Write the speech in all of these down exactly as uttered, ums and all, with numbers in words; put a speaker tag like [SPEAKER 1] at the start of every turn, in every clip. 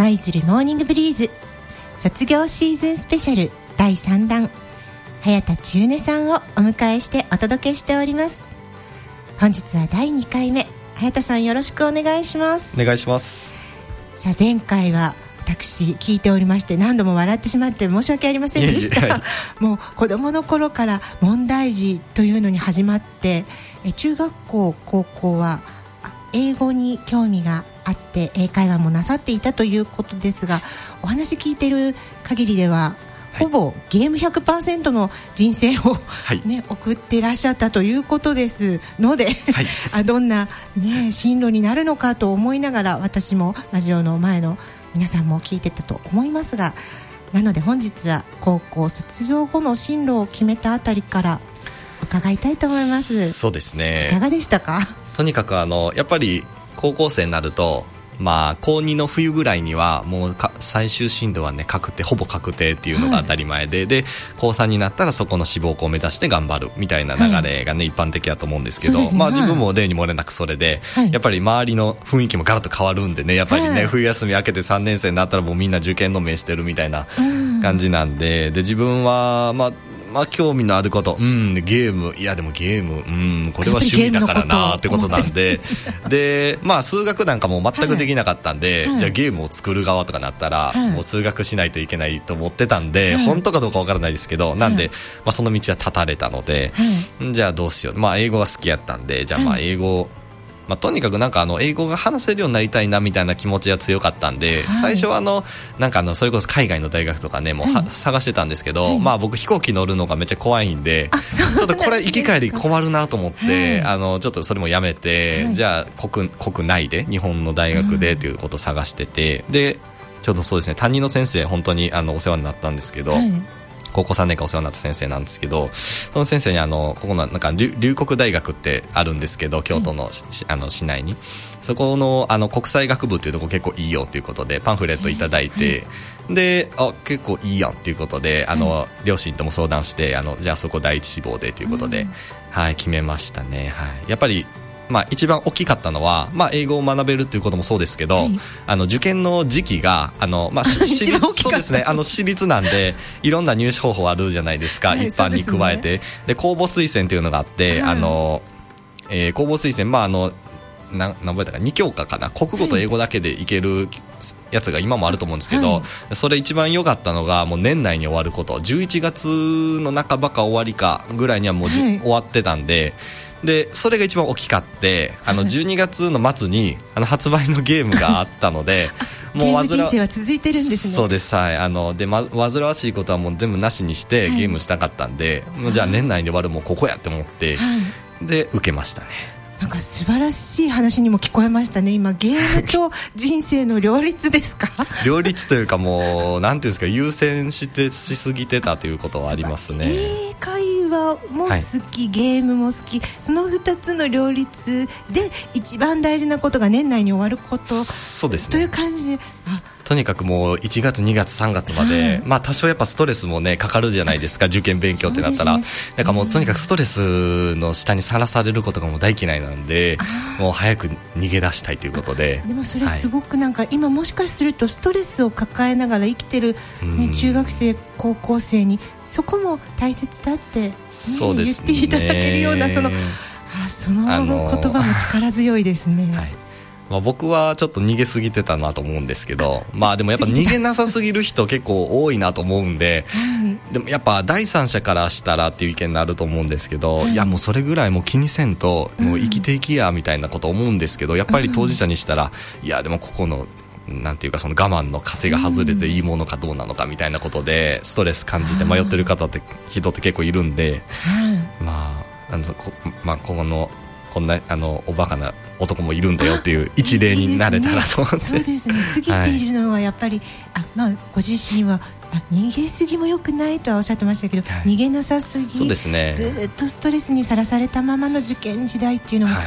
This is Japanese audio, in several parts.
[SPEAKER 1] 舞鶴モーニングブリーズ卒業シーズンスペシャルだいさんだん、早田千畝さんをお迎えしてお届けしております。本日はだいにかいめ、早田さんよろしくお願いします。
[SPEAKER 2] お願いします。
[SPEAKER 1] さあ前回は私聞いておりまして何度も笑ってしまって申し訳ありませんでした。
[SPEAKER 2] いやいや
[SPEAKER 1] もう子どもの頃から問題児というのに始まって、え中学校高校は英語に興味があって英会話もなさっていたということですが、お話聞いている限りではほぼゲーム ひゃくパーセント の人生を、
[SPEAKER 2] はい
[SPEAKER 1] ね、送っていらっしゃったということですので、はい、あどんな、ね、進路になるのかと思いながら私もラジオの前の皆さんも聞いてたと思いますが、なので本日は高校卒業後の進路を決めたあたりから伺いたいと思います。
[SPEAKER 2] そうですね、
[SPEAKER 1] いかがでしたか？
[SPEAKER 2] とにかくあのやっぱり高校生になると、まあ、高にの冬ぐらいにはもうか最終進路は、ね、確定ほぼ確定っていうのが当たり前で、はい、で高さんになったらそこの志望校を目指して頑張るみたいな流れが、ねはい、一般的だと思うんですけど、ねまあ、自分も例に漏れなくそれで、はい、やっぱり周りの雰囲気もガラッと変わるんでね、やっぱりね、はい、冬休み明けてさんねん生になったらもうみんな受験の目してるみたいな感じなんで、うん、で自分はまあまあ、興味のあること、うん、ゲームいやでもゲーム、うん、これは趣味だからなってことなんでで、まあ、数学なんかも全くできなかったんで、はい、じゃあゲームを作る側とかなったら、はい、もう数学しないといけないと思ってたんで、はい、本当かどうかわからないですけど、なんで、はいまあ、その道は断たれたので、はい、じゃあどうしよう、まあ、英語が好きやったんで、じゃあまあ英語、はいまあ、とにかくなんかあの英語が話せるようになりたいなみたいな気持ちが強かったんで、はい、最初はあのなんかあのそれこそ海外の大学とかねもうは、はい、探してたんですけど、はいまあ、僕飛行機乗るのがめっちゃ怖いんで、ちょっとこれ行き帰り困るなと思って、はい、あのちょっとそれもやめて、はい、じゃあ 国, 国内で日本の大学でということを探してて、でちょうどそうですね担任の先生本当にあのお世話になったんですけど、はい高校さんねんかんお世話になった先生なんですけど、その先生にあのここのなんか龍谷大学ってあるんですけど京都の、うん、あの市内にそこ の, あの国際学部っていうとこ結構いいよということでパンフレットいただいて、はい、であ結構いいやんということであの、はい、両親とも相談してあのじゃあそこ第一志望でということで、うんはい、決めましたね、はい、やっぱりまあ、一番大きかったのは、まあ、英語を学べるということもそうですけど、はい、あの受験の時期があの、まあ、私立そうですね、あの私立なんでいろんな入試方法あるじゃないですか、はい、一般に加えて で,、ね、で公募推薦というのがあって、はいあのえー、公募推薦、まあ、あのな何倍だかに教科かな国語と英語だけでいけるやつが今もあると思うんですけど、はい、それ一番良かったのがもう年内に終わること、じゅういちがつの半ばか終わりかぐらいにはもう、はい、終わってたんででそれが一番大きかってあのじゅうにがつの末にあの発売のゲームがあったので
[SPEAKER 1] もうゲーム人生は続いてるんですね。
[SPEAKER 2] そうです、はい、あので、ま、煩わしいことはもう全部なしにしてゲームしたかったんで、はい、もうじゃあ年内で終わるもうここやって思って、はい、で受けましたね。
[SPEAKER 1] なんか素晴らしい話にも聞こえましたね。今ゲームと人生の両立ですか
[SPEAKER 2] 両立というかもうなんていうんですか優先してしすぎてたということはありますね。
[SPEAKER 1] 英会話も好き、はい、ゲームも好き、そのふたつの両立で一番大事なことが年内に終わること
[SPEAKER 2] そうです、ね、
[SPEAKER 1] という感じであ
[SPEAKER 2] とにかくもういちがつにがつさんがつまで、はいまあ、多少やっぱストレスもねかかるじゃないですか受験勉強ってなったら、ね、だからもうとにかくストレスの下にさらされることがもう大嫌いなんでもう早く逃げ出したいということで。
[SPEAKER 1] でもそれすごくなんか、はい、今もしかするとストレスを抱えながら生きてる、ね、中学生高校生にそこも大切だって、ね
[SPEAKER 2] そうですね、
[SPEAKER 1] 言っていただけるようなそのあその言葉も力強いですね、
[SPEAKER 2] はいまあ、僕はちょっと逃げすぎてたなと思うんですけど、まあでもやっぱ逃げなさすぎる人結構多いなと思うんで、はい、でもやっぱ第三者からしたらっていう意見になると思うんですけど、はい、いやもうそれぐらいもう気にせんともう生きていきやみたいなこと思うんですけど、やっぱり当事者にしたら、うん、いやでもここのなんていうかその我慢の枷が外れていいものかどうなのかみたいなことでストレス感じて迷ってる方って人って結構いるんで、うん、まああのこまあこのこんなあのおバカな男もいるんだよっていう一例になれたらと思って。
[SPEAKER 1] そうですね、過ぎているのはやっぱり、はい、あまあ、ご自身はあ逃げすぎも良くないとはおっしゃってましたけど、はい、逃げなさすぎ、
[SPEAKER 2] そうですね、
[SPEAKER 1] ずっとストレスにさらされたままの受験時代っていうのも、はい、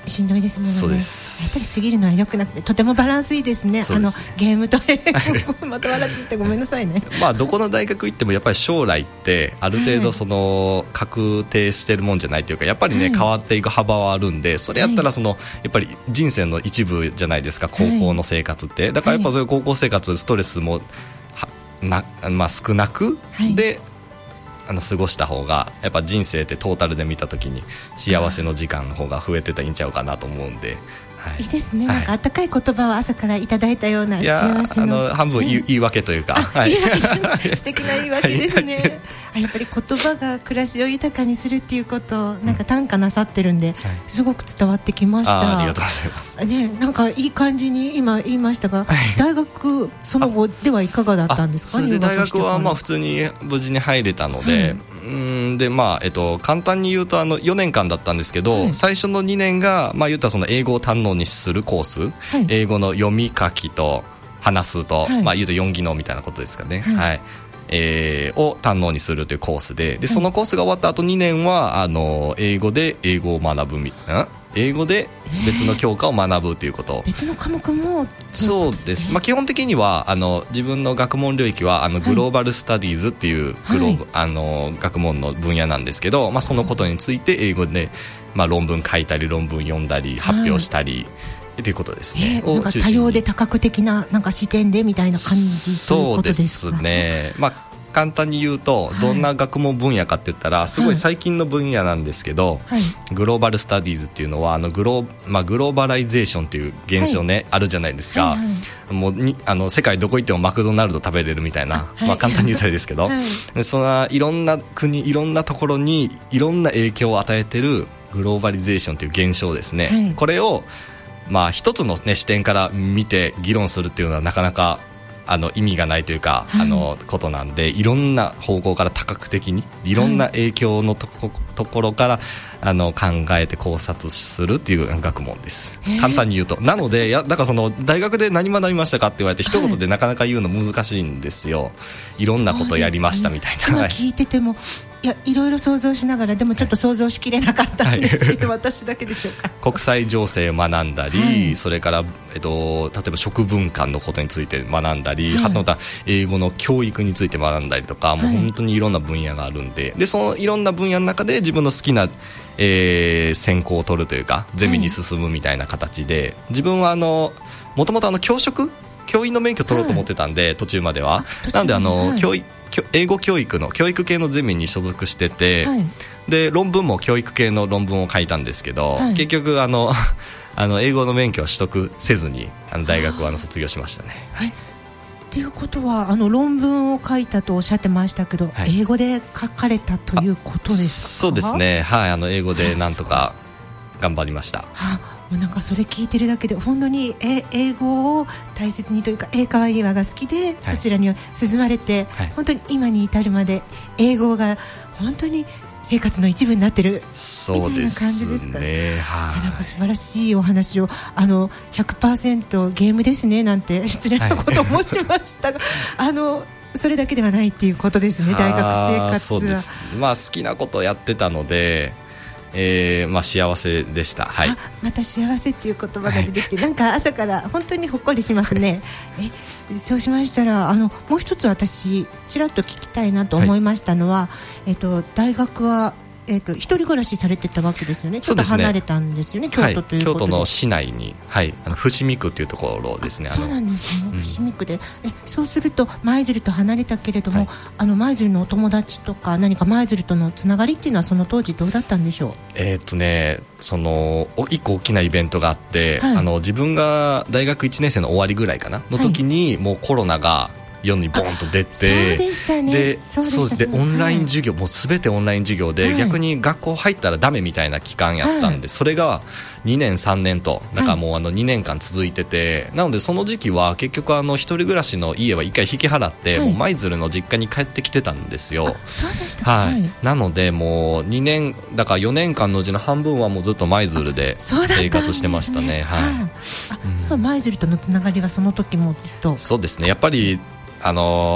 [SPEAKER 1] しんどいですもんね。
[SPEAKER 2] そうです。
[SPEAKER 1] やっぱり過ぎるのは良くなくてとてもバランスいいですね。
[SPEAKER 2] そうですね、
[SPEAKER 1] あのゲームとまた笑っててごめんなさいね。
[SPEAKER 2] まあどこの大学行ってもやっぱり将来ってある程度その確定してるもんじゃないというか、やっぱりね、はい、変わっていく幅はあるんで、それやったらその、はい、やっぱり人生の一部じゃないですか、高校の生活って、はい、だからやっぱそういう高校生活ストレスもな、まあ、少なく、はい、であの過ごした方がやっぱ人生ってトータルで見たときに幸せの時間の方が増えてたらいいんちゃうかなと思うんで、はい、
[SPEAKER 1] いいですね、はい、なんか温かい言葉を朝からいただいたような幸せ の,
[SPEAKER 2] あの半分言い、言い訳というか、はい、
[SPEAKER 1] 言い訳素敵な言い訳ですね、はい、あやっぱり言葉が暮らしを豊かにするっていうことをなんか短歌なさってるんで、うん、すごく伝わってきました。
[SPEAKER 2] あ, ありがとうございます、
[SPEAKER 1] ね、なんかいい感じに今言いましたが、はい、大学その後ではいかがだったんですか。
[SPEAKER 2] それで大学はまあ普通に無事に入れたので、はい、うんでまあえっと、簡単に言うとあのよねんかんだったんですけど、はい、最初のにねんが、まあ、言ったらその英語を堪能にするコース、はい、英語の読み書きと話すと、はい、まあ、言うとよん技能みたいなことですかね、はいはい、えー、を堪能にするというコース で, でそのコースが終わった後にねんはあの英語で英語を学ぶみん英語で別の教科を学ぶということ、
[SPEAKER 1] えー、別の科目も
[SPEAKER 2] そうです、まあ、基本的にはあの自分の学問領域はあのグローバルスタディーズっていうグロー、はい、あの学問の分野なんですけど、まあ、そのことについて英語で、まあ、論文書いたり論文読んだり発表したり、はい、ということですね、
[SPEAKER 1] えー、なんか多様で多角的 な, なんか視点でみたいな感じということですか。
[SPEAKER 2] そうですね、まあ簡単に言うとどんな学問分野かって言ったらすごい最近の分野なんですけど、はい、グローバルスタディーズっていうのはあのグロー、まあ、グローバライゼーションっていう現象ね、はい、あるじゃないですか、はいはい、もうにあの世界どこ行ってもマクドナルド食べれるみたいな、はい、まあ、簡単に言ったらですけど、はい、そのいろんな国いろんなところにいろんな影響を与えてるグローバリゼーションという現象ですね、はい、これをまあ一つの、ね、視点から見て議論するっていうのはなかなかあの意味がないというか、はい、あのことなんでいろんな方向から多角的にいろんな影響の と, こ、ところからあの考えて考察するっていう学問です、簡単に言うと。なのでやだからその大学で何学びましたかって言われて一言でなかなか言うの難しいんですよ、はい、いろんなことやりましたみたいな、
[SPEAKER 1] ね、今聞いててもいやいろいろ想像しながらでもちょっと想像しきれなかったんですけど、はい、私だけでしょうか。
[SPEAKER 2] 国際情勢を学んだり、はい、それから、えっと、例えば食文化のことについて学んだり、はい、あとまた英語の教育について学んだりとか、はい、もう本当にいろんな分野があるんで、でそのいろんな分野の中で自分の好きな、えー、専攻を取るというかゼミに進むみたいな形で、はい、自分はあのもともとあの教職教員の免許取ろうと思ってたんで、はい、途中まではなのであの、はい、教育英語教育の教育系のゼミに所属してて、はい、で論文も教育系の論文を書いたんですけど、はい、結局あのあの英語の免許を取得せずにあの大学はあの卒業しましたね。はい、
[SPEAKER 1] ということはあの論文を書いたとおっしゃってましたけど、はい、英語で書かれたということですか。
[SPEAKER 2] そうですね、はい、あの英語でなんとか頑張りました。
[SPEAKER 1] もうなんかそれ聞いてるだけで本当に英語を大切にというか英会話が好きで、はい、そちらに進まれて、はい、本当に今に至るまで英語が本当に生活の一部になってるみたいな感じですかね。はい、なんか素晴らしいお話をあの ひゃくパーセント ゲームですねなんて失礼なことを申しましたが、はい、あのそれだけではないっていうことですね。大学生活は
[SPEAKER 2] そうです、まあ、好きなことをやってたのでえーまあ、幸せでした、はい、
[SPEAKER 1] あまた幸せっていう言葉が出てきて、はい、なんか朝から本当にほっこりしますね。えそうしましたらあのもう一つ私ちらっと聞きたいなと思いましたのは、はい、えっと、大学はえー、と一人暮らしされてたわけですよね。ちょっと離れたんですよね、京都ということで、はい、京都
[SPEAKER 2] の市内に、はい、あの伏見区というところですね。
[SPEAKER 1] そうなんですね、うん、伏見区でえそうすると舞鶴と離れたけれども、はい、あの舞鶴のお友達とか何か舞鶴とのつながりっていうのはその当時どうだったんでしょう。
[SPEAKER 2] えーとね、その一個大きなイベントがあって、はい、あの自分が大学いちねん生の終わりぐらいかなの時に、はい、もうコロナが世にボンと出て、
[SPEAKER 1] そうでしたね。
[SPEAKER 2] でそうですでオンライン授業、はい、もう全てオンライン授業で、はい、逆に学校入ったらダメみたいな期間やったんで、はい、それがにねんさんねんとなんかもうあのにねんかん続いてて、はい、なのでその時期は結局あの一人暮らしの家は一回引き払って、はい、もう舞鶴の実家に帰ってきてたんですよ。
[SPEAKER 1] そうでした、
[SPEAKER 2] はいはい、なのでもうにねんだからよねんかんのうちの半分はもうずっと舞鶴で生活してましたね。
[SPEAKER 1] 舞鶴とのつながりはその時もずっと。
[SPEAKER 2] そうですね、やっぱりあの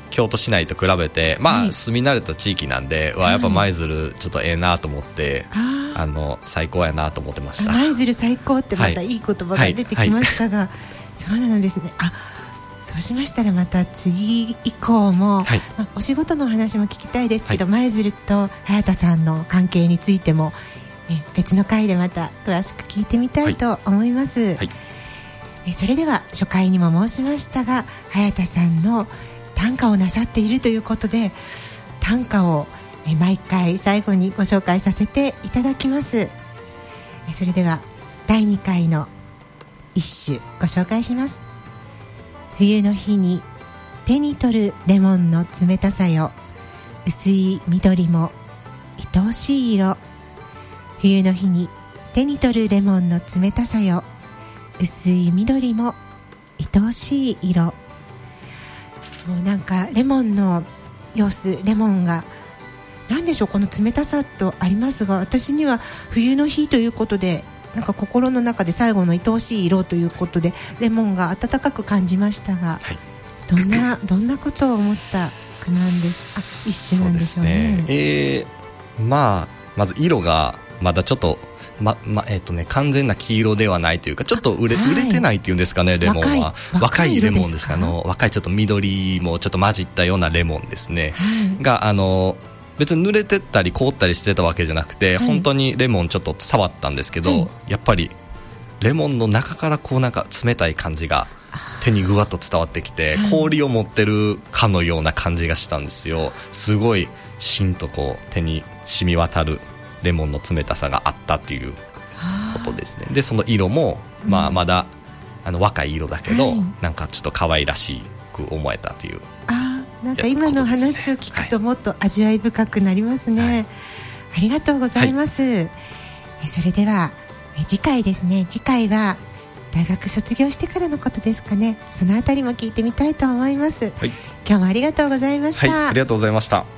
[SPEAKER 2] 京都市内と比べて、まあ、
[SPEAKER 1] はい、
[SPEAKER 2] 住み慣れた地域なんで、わやっぱ舞鶴ちょっとええなと思って、はい、あの最高やなと思ってました。
[SPEAKER 1] 舞鶴最高ってまたいい言葉が出てきましたが、はいはい、そうなんですね。あ、そうしましたらまた次以降も、はい、まあ、お仕事の話も聞きたいですけど、はい、舞鶴と早田さんの関係についてもえ別の回でまた詳しく聞いてみたいと思います、はいはい、えそれでは初回にも申しましたが、早田さんの短歌をなさっているということで、短歌をえ毎回最後にご紹介させていただきます。えそれではだいにかいの一首ご紹介します。冬の日に手に取るレモンの冷たさよ、薄い緑も愛おしい色。冬の日に手に取るレモンの冷たさよ、薄い緑も愛おしい色。もうなんかレモンの様子、レモンが何でしょう、この冷たさとありますが、私には冬の日ということで、なんか心の中で最後の愛おしい色ということでレモンが温かく感じましたが、はい、どんなどんなことを思った句なんです、あ、一首なんでしょうね。
[SPEAKER 2] そうですね、えー、まあまず色がまだちょっとままえーとね、完全な黄色ではないというか、ちょっと売れ、はい、売れてないっていうんですかね、レモンは。若い、若いレモンですか、あの若いちょっと緑もちょっと混じったようなレモンですね、はい、があの別に濡れてったり凍ったりしてたわけじゃなくて、はい、本当にレモンちょっと触ったんですけど、はい、やっぱりレモンの中からこうなんか冷たい感じが手にぐわっと伝わってきて、はい、氷を持ってるかのような感じがしたんですよ。すごいしんとこう手に染み渡るレモンの冷たさがあったっていうことですね。でその色も、まあ、まだあの若い色だけど、はい、なんかちょっと可愛らしく思えたという。
[SPEAKER 1] あ、なんか今の話を聞くともっと味わい深くなりますね、はい、ありがとうございます、はい、えそれではえ次回ですね、次回は大学卒業してからのことですかね。そのあたりも聞いてみたいと思います、はい、今日もありがとうございました、
[SPEAKER 2] はい、ありがとうございました。